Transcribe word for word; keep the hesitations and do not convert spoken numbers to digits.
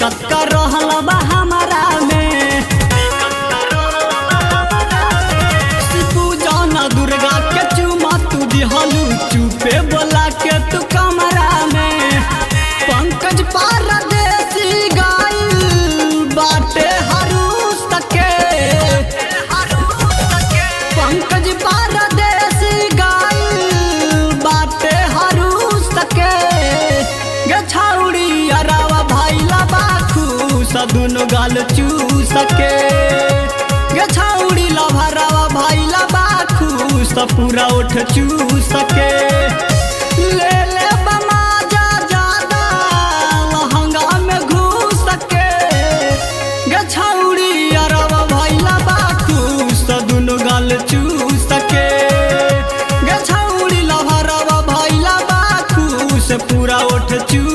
दिक्कत कर रहल बा हमारा में। पूजा न दुर्गा के चुमा तू दिहलू चुपे बोला के तू कमरा में। पंकज परदेसी गाइल बाटे हरूस तके, पंकज परदेसी गाइल बाटे हरूस तके। गे छौड़ी अरावा भैला बाखू सदुनो गाल चूस के। गे छौड़ी लभरावा भैला बाखू सब पूरा उठ चूस के। ले ले बमाजा ज्यादा लहंगा में घुस के। गे छौड़ी अरावा भैला बाखू सदुनो गाल चूस के। गे छौड़ी लभरावा भैला बाखू से पूरा उठ चूस